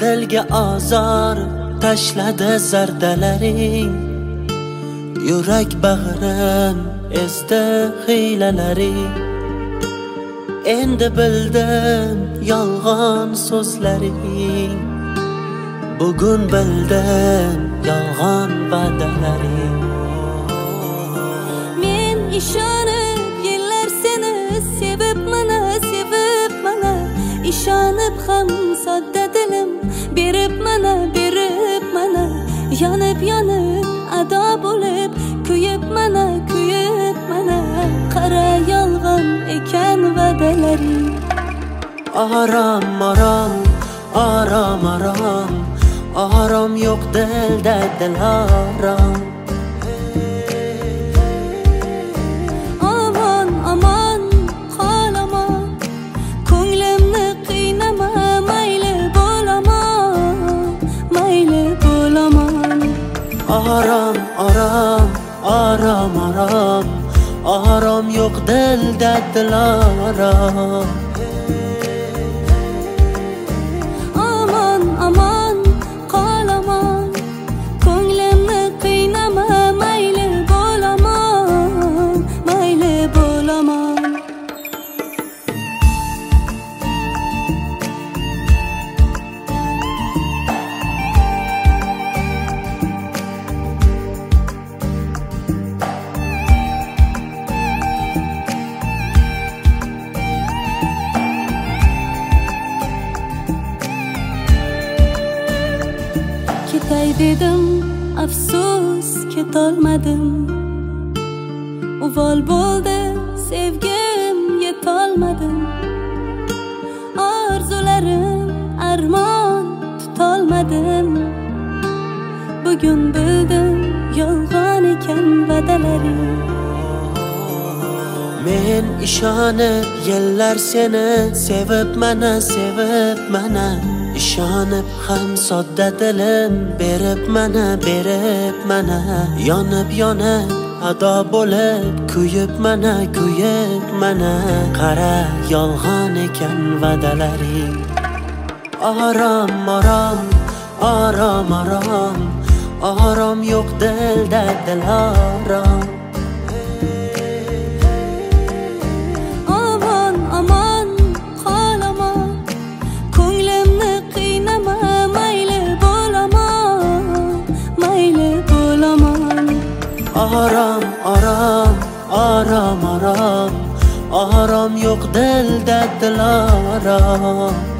dilga azor tashladi zardalaring. Yurak bag'rim ezdi hiylalaring. Endi bildim yolg'on so'zlaring. Bugun bildim yolg'on va'dalaring. Men ishonib yillar seni sevib mana ishonib ham sodda dilim berib mana yonib ado bo'lib kuyib mana qara yolg'on ekan va'dalaring. Aram yo'q dilda dilaram. Aman qolama, ko'nglimni qiynama, mayli bo'laman. Aram yo'q dilda dilaram. Aman qolama, ko'nglimni qiynama, mayli bo'laman. Ketay dedim, afsus ketolmadim. Uvol bo'ldi sevgim, yetolmadim. Orzularim armon tutolmadim. Bugun bildim yolg'on ekan va'dalaring. Men ishonib yillar seni sevib mana ishonib ham sodda dilim berib mana yonib ado bo'lib kuyib mana qara yolg'on ekan va'dalaring. Aram yo'q dilda dilaram. Aman qolama, ko'nglimni qiynama, mayli bo'laman. Aram yo'q dilda dilaram.